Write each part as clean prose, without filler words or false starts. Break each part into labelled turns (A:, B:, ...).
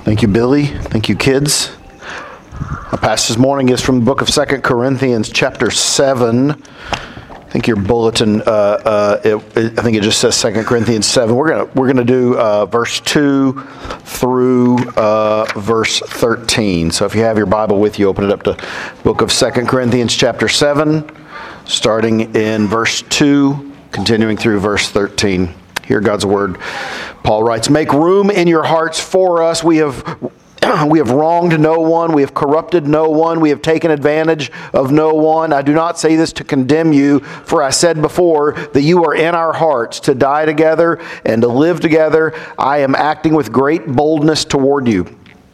A: Thank you, Billy. Thank you, kids. Our passage this morning is from the book of 2 Corinthians, chapter 7. I think your bulletin, I think it just says 2 Corinthians 7. We're gonna do verse 2 through verse 13. So if you have your Bible with you, open it up to the book of 2 Corinthians, chapter 7, starting in verse 2, continuing through verse 13. Hear God's word. Paul writes, "Make room in your hearts for us. We have wronged no one. We have corrupted no one. We have taken advantage of no one. I do not say this to condemn you, for I said before that you are in our hearts to die together and to live together. I am acting with great boldness toward you.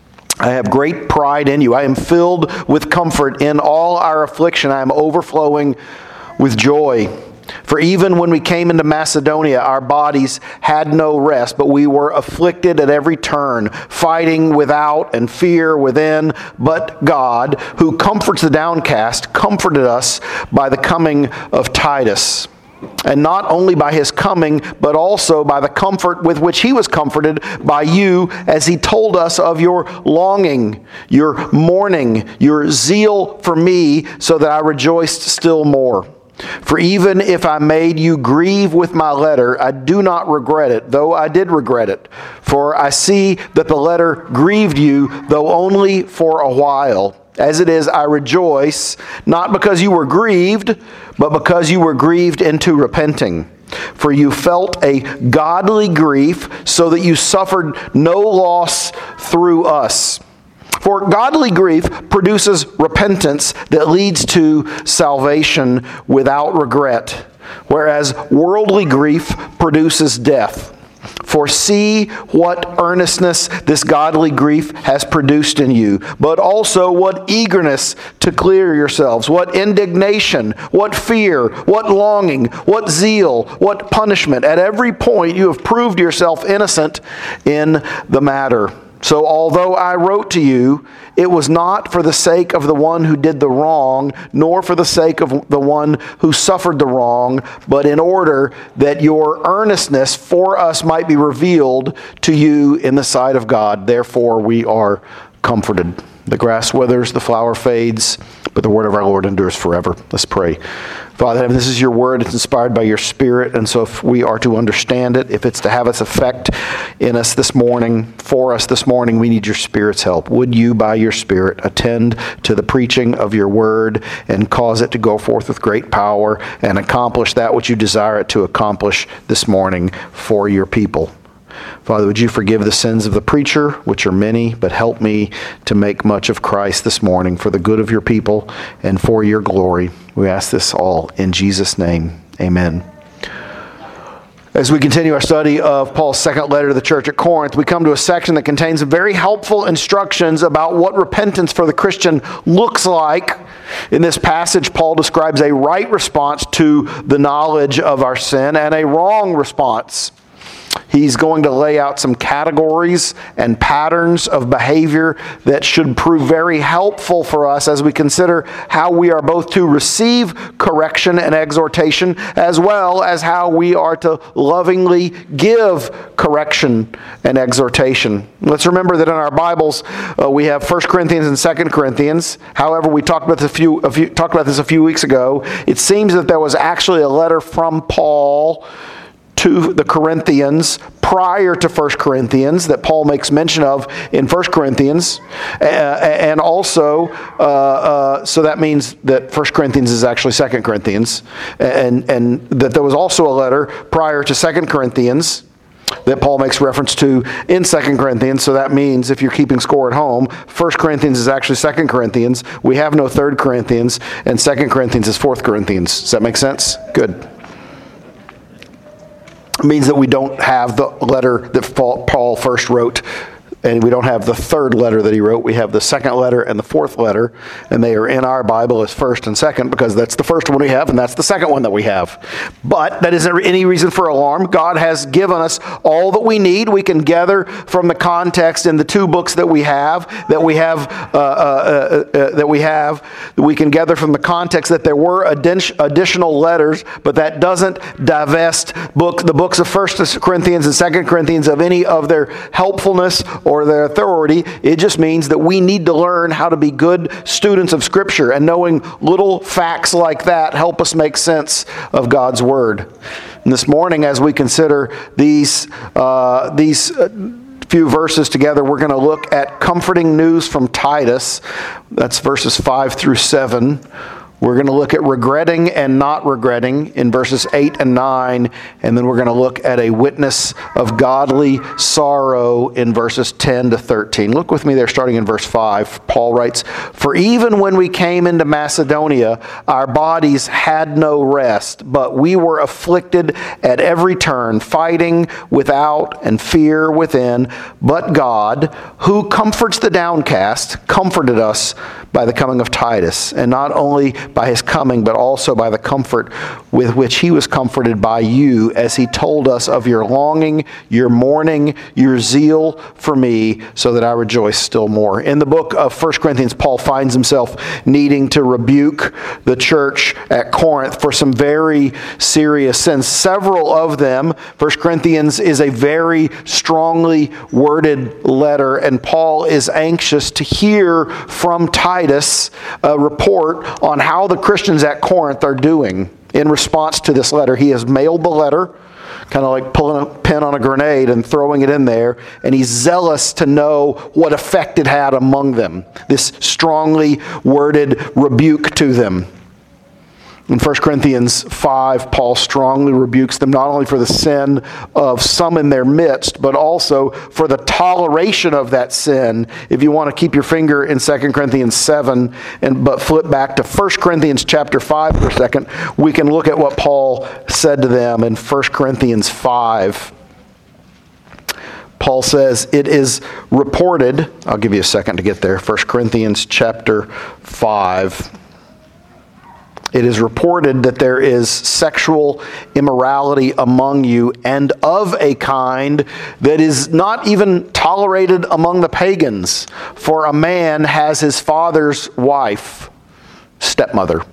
A: I have great pride in you. I am filled with comfort in all our affliction. I am overflowing with joy. For even when we came into Macedonia, our bodies had no rest, but we were afflicted at every turn, fighting without and fear within. But God, who comforts the downcast, comforted us by the coming of Titus. And not only by his coming, but also by the comfort with which he was comforted by you, as he told us of your longing, your mourning, your zeal for me, so that I rejoiced still more. For even if I made you grieve with my letter, I do not regret it, though I did regret it. For I see that the letter grieved you, though only for a while. As it is, I rejoice, not because you were grieved, but because you were grieved into repenting. For you felt a godly grief, so that you suffered no loss through us. For godly grief produces repentance that leads to salvation without regret, whereas worldly grief produces death. For see what earnestness this godly grief has produced in you, but also what eagerness to clear yourselves, what indignation, what fear, what longing, what zeal, what punishment. At every point you have proved yourself innocent in the matter. So although I wrote to you, it was not for the sake of the one who did the wrong, nor for the sake of the one who suffered the wrong, but in order that your earnestness for us might be revealed to you in the sight of God. Therefore we are comforted. The grass withers, the flower fades, but the word of our Lord endures forever." Let's pray. Father, this is your word. It's inspired by your Spirit. And so if we are to understand it, if it's to have its effect in us this morning, for us this morning, we need your Spirit's help. Would you, by your Spirit, attend to the preaching of your word and cause it to go forth with great power and accomplish that which you desire it to accomplish this morning for your people. Father, would you forgive the sins of the preacher, which are many, but help me to make much of Christ this morning for the good of your people and for your glory. We ask this all in Jesus' name. Amen. As we continue our study of Paul's second letter to the church at Corinth, we come to a section that contains very helpful instructions about what repentance for the Christian looks like. In this passage, Paul describes a right response to the knowledge of our sin and a wrong response. He's going to lay out some categories and patterns of behavior that should prove very helpful for us as we consider how we are both to receive correction and exhortation, as well as how we are to lovingly give correction and exhortation. Let's remember that in our Bibles, we have 1 Corinthians and 2 Corinthians. However, we talked about this a few weeks ago. It seems that there was actually a letter from Paul to the Corinthians prior to 1 Corinthians that Paul makes mention of in 1 Corinthians. And also, so that means that 1 Corinthians is actually 2 Corinthians. And that there was also a letter prior to 2 Corinthians that Paul makes reference to in 2 Corinthians. So that means, if you're keeping score at home, 1 Corinthians is actually 2 Corinthians. We have no 3 Corinthians, and 2 Corinthians is 4 Corinthians. Does that make sense? Good. Means that we don't have the letter that Paul first wrote, and we don't have the third letter that he wrote. We have the second letter and the fourth letter, and they are in our Bible as first and second because that's the first one we have and that's the second one that we have. But that isn't any reason for alarm. God has given us all that we need. We can gather from the context in the two books that we have, we can gather from the context that there were additional letters, but that doesn't divest the books of 1 Corinthians and 2 Corinthians of any of their helpfulness or or their authority. It just means that we need to learn how to be good students of Scripture, and knowing little facts like that help us make sense of God's Word. And this morning, as we consider these few verses together, we're going to look at comforting news from Titus. That's verses 5 through 7. We're going to look at regretting and not regretting in verses 8 and 9. And then we're going to look at a witness of godly sorrow in verses 10 to 13. Look with me there, starting in verse 5. Paul writes, "For even when we came into Macedonia, our bodies had no rest, but we were afflicted at every turn, fighting without and fear within. But God, who comforts the downcast, comforted us by the coming of Titus, and not only by his coming, but also by the comfort with which he was comforted by you, as he told us of your longing, your mourning, your zeal for me, so that I rejoice still more." In the book of 1 Corinthians, Paul finds himself needing to rebuke the church at Corinth for some very serious sins. Several of them, 1 Corinthians is a very strongly worded letter, and Paul is anxious to hear from Titus a report on how the Christians at Corinth are doing. In response to this letter, he has mailed the letter, kind of like pulling a pin on a grenade and throwing it in there, and he's zealous to know what effect it had among them. This strongly worded rebuke to them. In 1 Corinthians 5, Paul strongly rebukes them not only for the sin of some in their midst, but also for the toleration of that sin. If you want to keep your finger in 2 Corinthians 7, but flip back to 1 Corinthians chapter 5 for a second, we can look at what Paul said to them in 1 Corinthians 5. Paul says, "It is reported," I'll give you a second to get there, 1 Corinthians chapter 5. "It is reported that there is sexual immorality among you, and of a kind that is not even tolerated among the pagans. For a man has his father's wife," stepmother.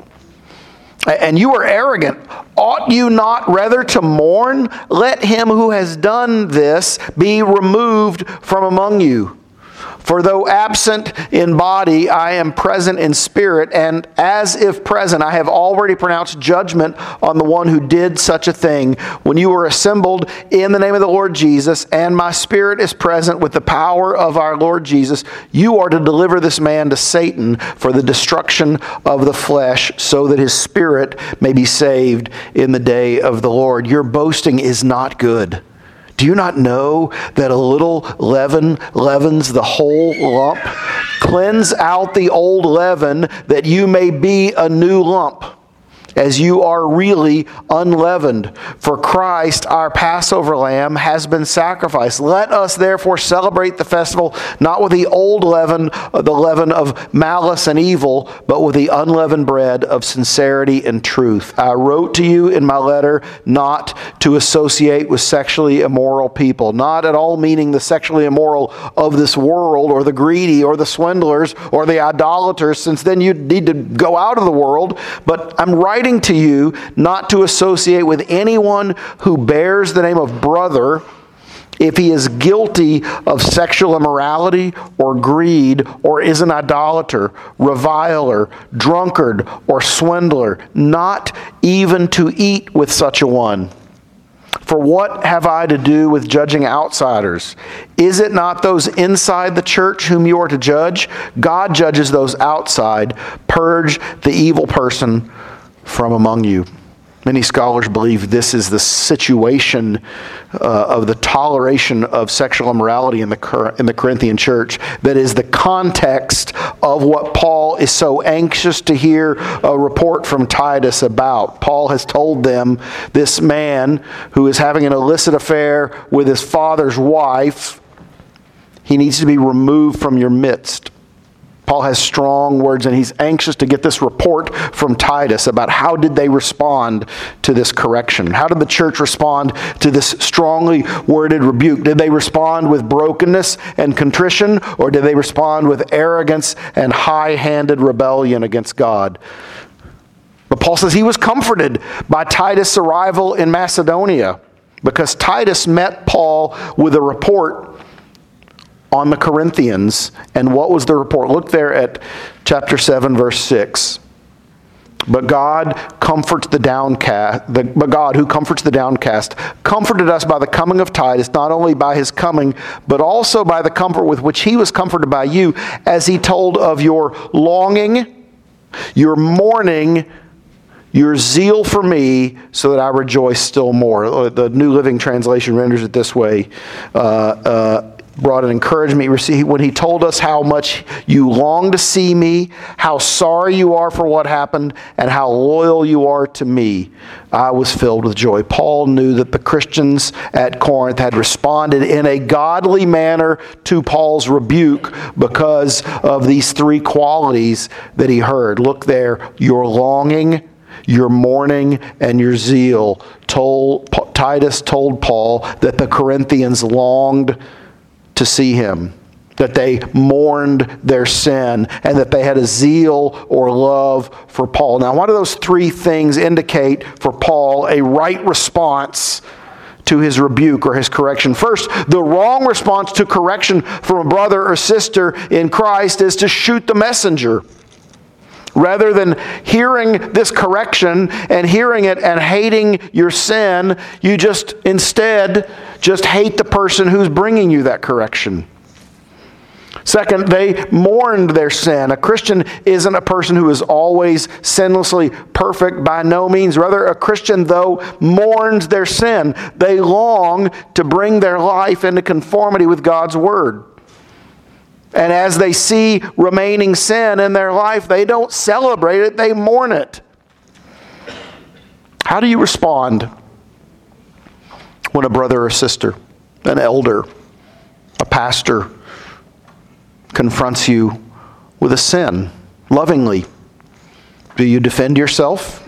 A: "And you are arrogant. Ought you not rather to mourn? Let him who has done this be removed from among you. For though absent in body, I am present in spirit, and as if present, I have already pronounced judgment on the one who did such a thing. When you were assembled in the name of the Lord Jesus, and my spirit is present with the power of our Lord Jesus, you are to deliver this man to Satan for the destruction of the flesh, so that his spirit may be saved in the day of the Lord. Your boasting is not good. Do you not know that a little leaven leavens the whole lump? Cleanse out the old leaven, that you may be a new lump, as you are really unleavened. For Christ, our Passover lamb, has been sacrificed. Let us therefore celebrate the festival, not with the old leaven, the leaven of malice and evil, but with the unleavened bread of sincerity and truth. I wrote to you in my letter not to associate with sexually immoral people, not at all meaning the sexually immoral of this world, or the greedy, or the swindlers, or the idolaters, since then you need to go out of the world. But I'm writing to you not to associate with anyone who bears the name of brother if he is guilty of sexual immorality or greed, or is an idolater, reviler, drunkard, or swindler, not even to eat with such a one. For what have I to do with judging outsiders? Is it not those inside the church whom you are to judge? God judges those outside. Purge the evil person from among you." Many scholars believe this is the situation of the toleration of sexual immorality in the Corinthian church that is the context of what Paul is so anxious to hear a report from Titus about. Paul has told them this man who is having an illicit affair with his father's wife, he needs to be removed from your midst. Paul has strong words, and he's anxious to get this report from Titus about how did they respond to this correction. How did the church respond to this strongly worded rebuke? Did they respond with brokenness and contrition, or did they respond with arrogance and high-handed rebellion against God? But Paul says he was comforted by Titus' arrival in Macedonia, because Titus met Paul with a report on the Corinthians. And what was the report? Look there at chapter 7, verse 6. But God who comforts the downcast, comforted us by the coming of Titus, not only by his coming, but also by the comfort with which he was comforted by you, as he told of your longing, your mourning, your zeal for me, so that I rejoice still more. The New Living Translation renders it this way. Brought an encouragement you received when he told us how much you long to see me, how sorry you are for what happened, and how loyal you are to me. I was filled with joy. Paul knew that the Christians at Corinth had responded in a godly manner to Paul's rebuke because of these three qualities that he heard. Look there, your longing, your mourning, and your zeal. Titus told Paul that the Corinthians longed to see him, that they mourned their sin, and that they had a zeal or love for Paul. Now, what do those three things indicate for Paul a right response to his rebuke or his correction? First, the wrong response to correction from a brother or sister in Christ is to shoot the messenger. Rather than hearing this correction and hearing it and hating your sin, you instead hate the person who's bringing you that correction. Second, they mourned their sin. A Christian isn't a person who is always sinlessly perfect, by no means. Rather, a Christian, though, mourns their sin. They long to bring their life into conformity with God's Word. And as they see remaining sin in their life, they don't celebrate it, they mourn it. How do you respond when a brother or sister, an elder, a pastor confronts you with a sin lovingly? Do you defend yourself?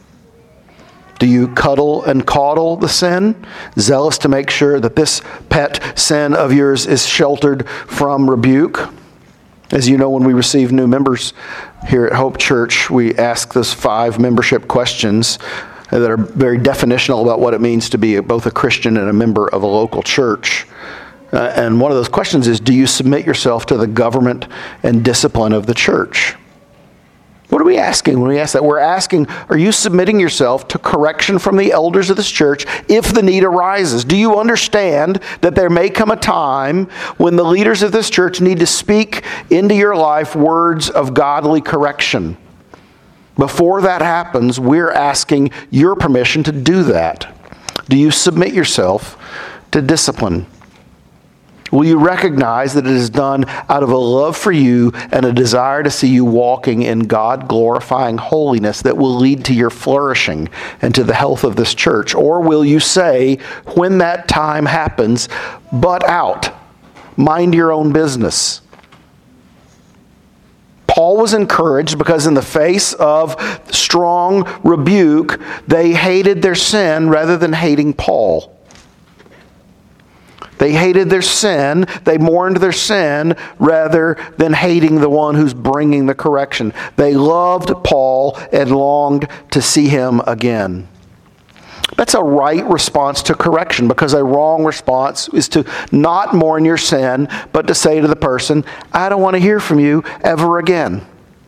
A: Do you cuddle and coddle the sin, zealous to make sure that this pet sin of yours is sheltered from rebuke? As you know, when we receive new members here at Hope Church, we ask those 5 membership questions that are very definitional about what it means to be both a Christian and a member of a local church. And one of those questions is, do you submit yourself to the government and discipline of the church? What are we asking when we ask that? We're asking, are you submitting yourself to correction from the elders of this church if the need arises? Do you understand that there may come a time when the leaders of this church need to speak into your life words of godly correction? Before that happens, we're asking your permission to do that. Do you submit yourself to discipline? Will you recognize that it is done out of a love for you and a desire to see you walking in God-glorifying holiness that will lead to your flourishing and to the health of this church? Or will you say, when that time happens, butt out, mind your own business? Paul was encouraged because in the face of strong rebuke, they hated their sin rather than hating Paul. They hated their sin, they mourned their sin, rather than hating the one who's bringing the correction. They loved Paul and longed to see him again. That's a right response to correction, because a wrong response is to not mourn your sin, but to say to the person, I don't want to hear from you ever again.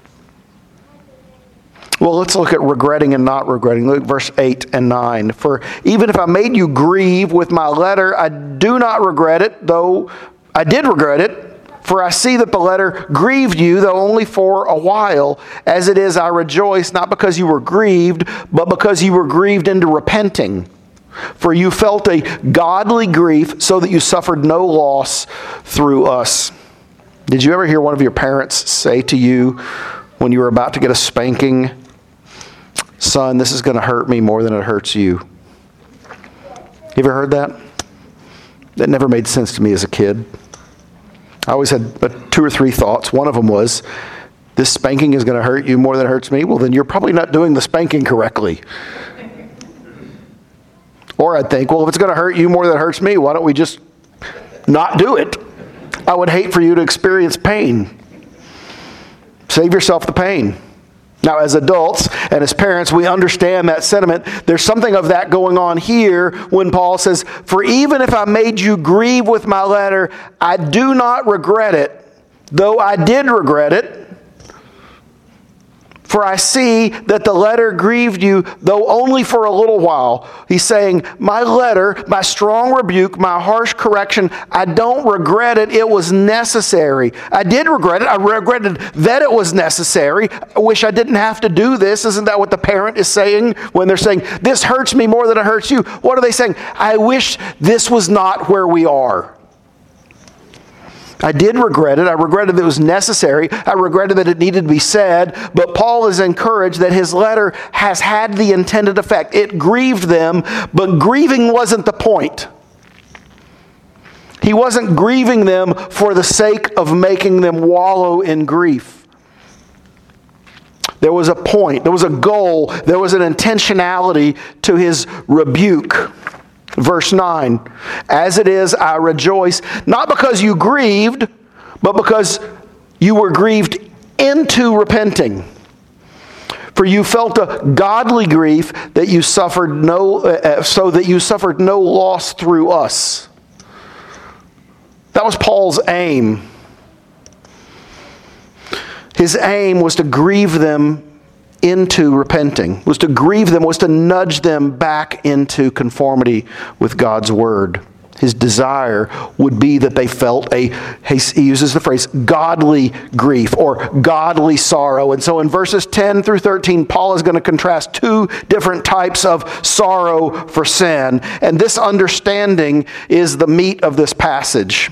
A: Well, let's look at regretting and not regretting. Look at verse 8 and 9. For even if I made you grieve with my letter, I do not regret it, though I did regret it. For I see that the letter grieved you, though only for a while. As it is, I rejoice, not because you were grieved, but because you were grieved into repenting. For you felt a godly grief, so that you suffered no loss through us. Did you ever hear one of your parents say to you when you were about to get a spanking, son, this is going to hurt me more than it hurts you? You ever heard that? That never made sense to me as a kid. I always had 2 or 3 thoughts. One of them was, this spanking is going to hurt you more than it hurts me? Well, then you're probably not doing the spanking correctly. Or I'd think, well, if it's going to hurt you more than it hurts me, why don't we just not do it? I would hate for you to experience pain. Save yourself the pain. Now, as adults, And as parents, we understand that sentiment. There's something of that going on here when Paul says, "For even if I made you grieve with my letter, I do not regret it, though I did regret it. For I see that the letter grieved you, though only for a little while." He's saying, my letter, my strong rebuke, my harsh correction, I don't regret it. It was necessary. I did regret it. I regretted that it was necessary. I wish I didn't have to do this. Isn't that what the parent is saying when they're saying, this hurts me more than it hurts you? What are they saying? I wish this was not where we are. I did regret it. I regretted that it was necessary. I regretted that it needed to be said. But Paul is encouraged that his letter has had the intended effect. It grieved them, but grieving wasn't the point. He wasn't grieving them for the sake of making them wallow in grief. There was a point. There was a goal. There was an intentionality to his rebuke. Verse 9, as it is, I rejoice, not because you grieved, but because you were grieved into repenting. For you felt a godly grief that you suffered so that you suffered no loss through us. That was Paul's aim. His aim was to grieve them into repenting, was to grieve them, was to nudge them back into conformity with God's word. His desire would be that they felt he uses the phrase, godly grief or godly sorrow. And so in verses 10 through 13, Paul is going to contrast two different types of sorrow for sin. And this understanding is the meat of this passage.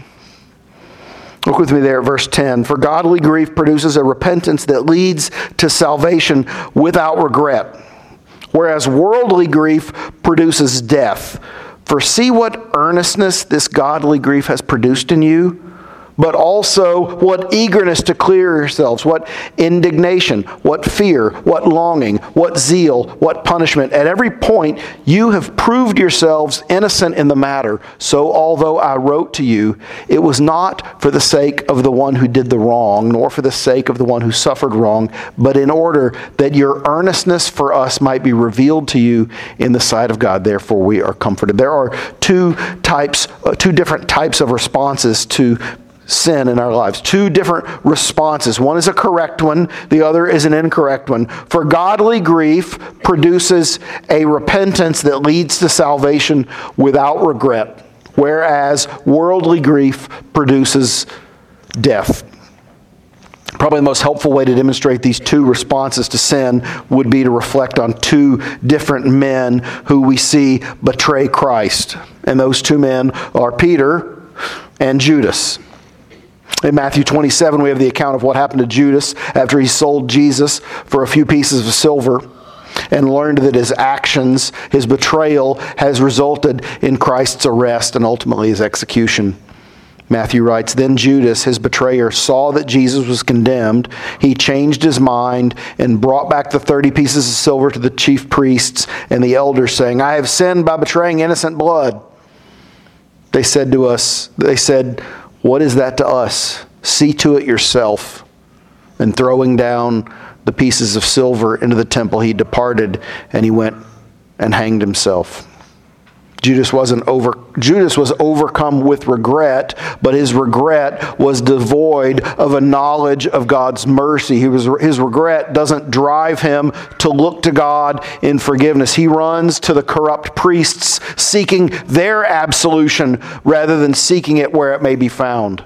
A: Look with me there at verse 10. For godly grief produces a repentance that leads to salvation without regret, whereas worldly grief produces death. For see what earnestness this godly grief has produced in you, but also what eagerness to clear yourselves, what indignation, what fear, what longing, what zeal, what punishment. At every point you have proved yourselves innocent in the matter. So although I wrote to you, it was not for the sake of the one who did the wrong, nor for the sake of the one who suffered wrong, but in order that your earnestness for us might be revealed to you in the sight of God. Therefore we are comforted. There are two different types of responses to sin in our lives. Two different responses. One is a correct one, the other is an incorrect one. For godly grief produces a repentance that leads to salvation without regret, whereas worldly grief produces death. Probably the most helpful way to demonstrate these two responses to sin would be to reflect on two different men who we see betray Christ. And those two men are Peter and Judas. In Matthew 27, we have the account of what happened to Judas after he sold Jesus for a few pieces of silver and learned that his actions, his betrayal, has resulted in Christ's arrest and ultimately his execution. Matthew writes, Then Judas, his betrayer, saw that Jesus was condemned. He changed his mind and brought back the 30 pieces of silver to the chief priests and the elders, saying, I have sinned by betraying innocent blood. They said, what is that to us? See to it yourself. And throwing down the pieces of silver into the temple, he departed and he went and hanged himself. Judas was overcome with regret, but his regret was devoid of a knowledge of God's mercy. His regret doesn't drive him to look to God in forgiveness. He runs to the corrupt priests seeking their absolution rather than seeking it where it may be found.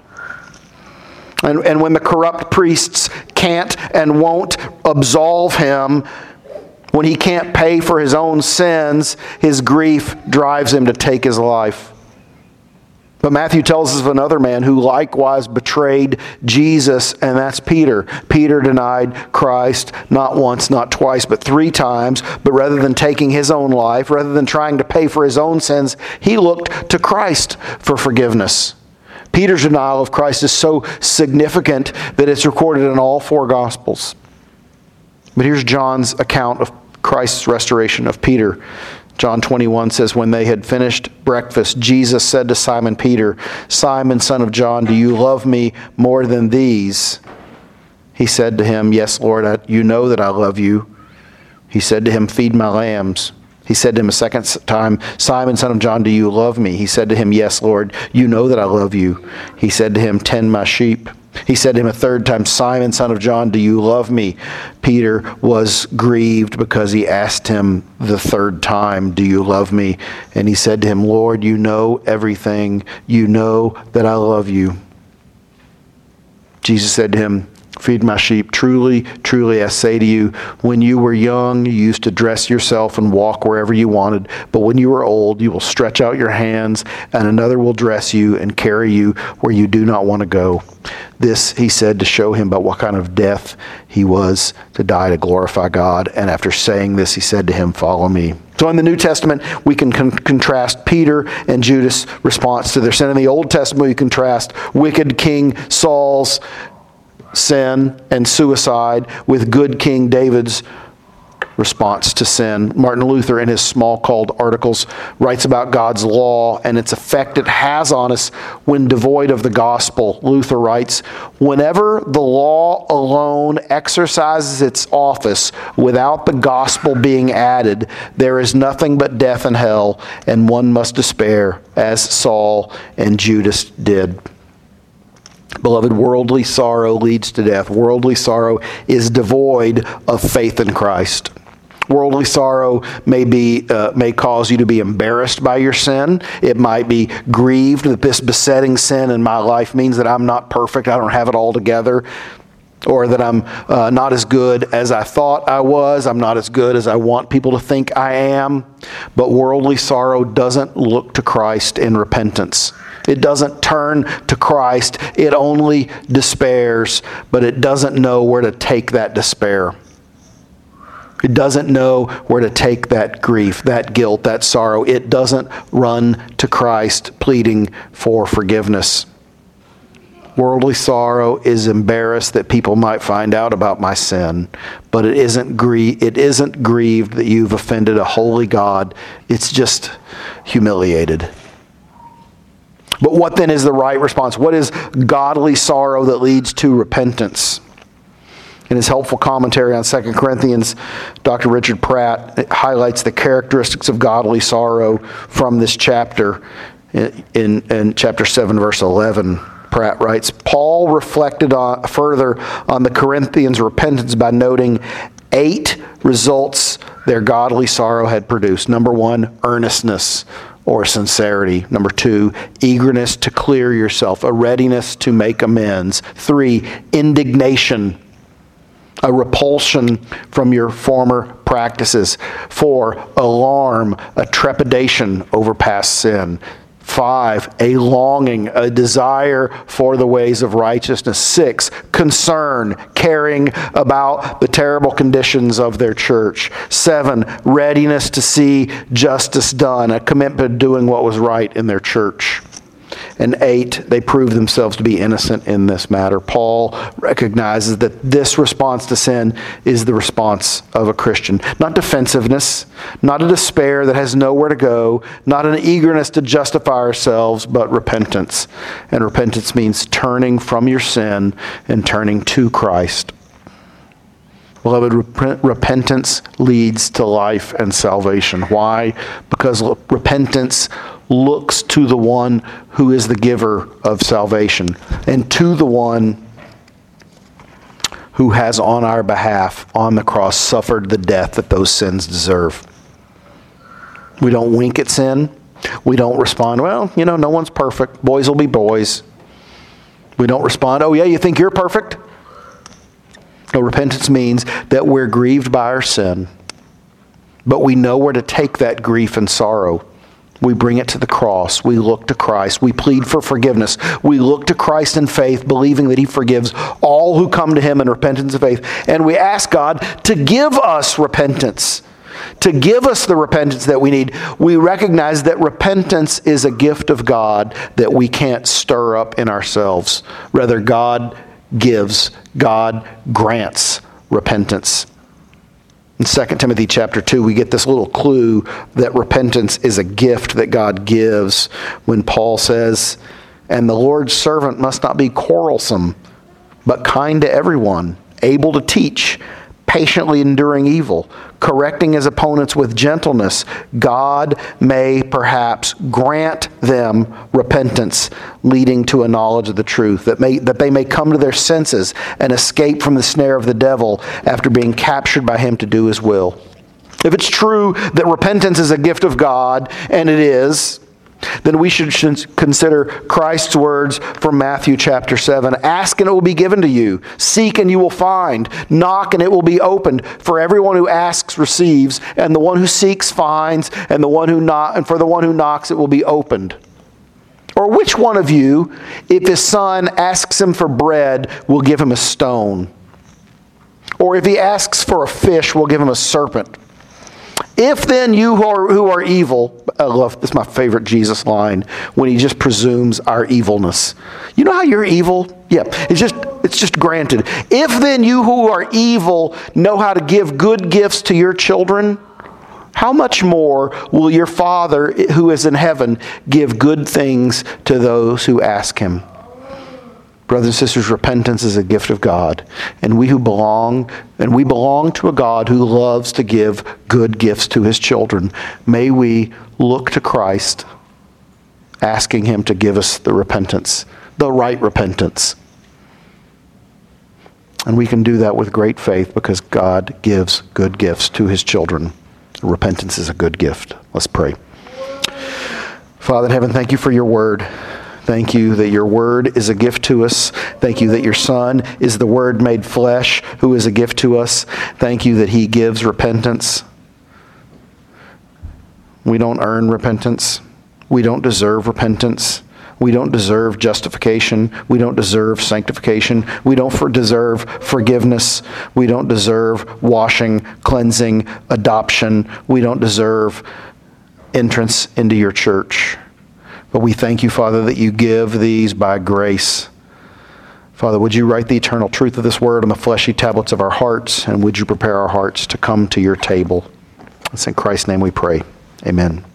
A: And when the corrupt priests can't and won't absolve him, when he can't pay for his own sins, his grief drives him to take his life. But Matthew tells us of another man who likewise betrayed Jesus, and that's Peter. Peter denied Christ not once, not twice, but 3 times. But rather than taking his own life, rather than trying to pay for his own sins, he looked to Christ for forgiveness. Peter's denial of Christ is so significant that it's recorded in all 4 Gospels. But here's John's account of Christ's restoration of Peter. John 21 says, When they had finished breakfast, Jesus said to Simon Peter, Simon, son of John, do you love me more than these? He said to him, Yes, Lord, you know that I love you. He said to him, "Feed my lambs." He said to him a second time, "Simon, son of John, do you love me?" He said to him, "Yes, Lord, you know that I love you." He said to him, "Tend my sheep." He said to him a third time, "Simon, son of John, do you love me?" Peter was grieved because he asked him the third time, "Do you love me?" And he said to him, "Lord, you know everything. You know that I love you." Jesus said to him, "Feed my sheep. Truly, truly, I say to you, when you were young, you used to dress yourself and walk wherever you wanted. But when you are old, you will stretch out your hands, and another will dress you and carry you where you do not want to go." This he said to show him about what kind of death he was to die to glorify God. And after saying this, he said to him, "Follow me." So in the New Testament, we can contrast Peter and Judas' response to their sin. In the Old Testament, we contrast wicked King Saul's sin and suicide with good King David's response to sin. Martin Luther, in his small called articles, writes about God's law and its effect it has on us when devoid of the gospel. Luther writes, "Whenever the law alone exercises its office without the gospel being added, there is nothing but death and hell, and one must despair, as Saul and Judas did." Beloved, worldly sorrow leads to death. Worldly sorrow is devoid of faith in Christ. Worldly sorrow may cause you to be embarrassed by your sin. It might be grieved that this besetting sin in my life means that I'm not perfect, I don't have it all together, or that I'm not as good as I thought I was, I'm not as good as I want people to think I am. But worldly sorrow doesn't look to Christ in repentance. It doesn't turn to Christ. It only despairs, but it doesn't know where to take that despair. It doesn't know where to take that grief, that guilt, that sorrow. It doesn't run to Christ pleading for forgiveness. Worldly sorrow is embarrassed that people might find out about my sin, but it isn't grieved that you've offended a holy God. It's just humiliated. But what then is the right response? What is godly sorrow that leads to repentance? In his helpful commentary on 2 Corinthians, Dr. Richard Pratt highlights the characteristics of godly sorrow from this chapter in chapter 7, verse 11. Pratt writes, Paul reflected further on the Corinthians' repentance by noting 8 results their godly sorrow had produced. Number 1, earnestness or sincerity. Number 2, eagerness to clear yourself, a readiness to make amends. 3, indignation, a repulsion from your former practices. 4, alarm, a trepidation over past sin. 5, a longing, a desire for the ways of righteousness. 6, concern, caring about the terrible conditions of their church. 7, readiness to see justice done, a commitment to doing what was right in their church. And 8, they prove themselves to be innocent in this matter. Paul recognizes that this response to sin is the response of a Christian. Not defensiveness, not a despair that has nowhere to go, not an eagerness to justify ourselves, but repentance. And repentance means turning from your sin and turning to Christ. Beloved, repentance leads to life and salvation. Why? Because repentance looks to the one who is the giver of salvation and to the one who has on our behalf on the cross suffered the death that those sins deserve. We don't wink at sin. We don't respond, well, no one's perfect. Boys will be boys. We don't respond, oh yeah, you think you're perfect? No, repentance means that we're grieved by our sin, but we know where to take that grief and sorrow. We bring it to the cross. We look to Christ. We plead for forgiveness. We look to Christ in faith, believing that He forgives all who come to Him in repentance of faith. And we ask God to give us repentance, to give us the repentance that we need. We recognize that repentance is a gift of God that we can't stir up in ourselves. Rather, God gives, God grants repentance. In 2 Timothy chapter 2, we get this little clue that repentance is a gift that God gives when Paul says, "And the Lord's servant must not be quarrelsome, but kind to everyone, able to teach, patiently enduring evil, correcting his opponents with gentleness, God may perhaps grant them repentance, leading to a knowledge of the truth, that they may come to their senses and escape from the snare of the devil after being captured by him to do his will. If it's true that repentance is a gift of God, and it is, then we should consider Christ's words from Matthew chapter 7. Ask and it will be given to you. Seek and you will find. Knock and it will be opened. For everyone who asks receives, and the one who seeks finds, and for the one who knocks it will be opened. Or which one of you, if his son asks him for bread, will give him a stone? Or if he asks for a fish, will give him a serpent? If then you who are evil, I love, this is my favorite Jesus line, when he just presumes our evilness. You know how you're evil? Yeah, it's just granted. If then you who are evil know how to give good gifts to your children, how much more will your Father who is in heaven give good things to those who ask him? Brothers and sisters, repentance is a gift of God. And we belong to a God who loves to give good gifts to his children. May we look to Christ, asking him to give us the repentance, the right repentance. And we can do that with great faith because God gives good gifts to his children. Repentance is a good gift. Let's pray. Father in heaven, thank you for your word. Thank you that your word is a gift to us. Thank you that your Son is the Word made flesh, who is a gift to us. Thank you that he gives repentance. We don't earn repentance. We don't deserve repentance. We don't deserve justification. We don't deserve sanctification. We don't deserve forgiveness. We don't deserve washing, cleansing, adoption. We don't deserve entrance into your church. But we thank you, Father, that you give these by grace. Father, would you write the eternal truth of this word on the fleshy tablets of our hearts, and would you prepare our hearts to come to your table? It's in Christ's name we pray. Amen.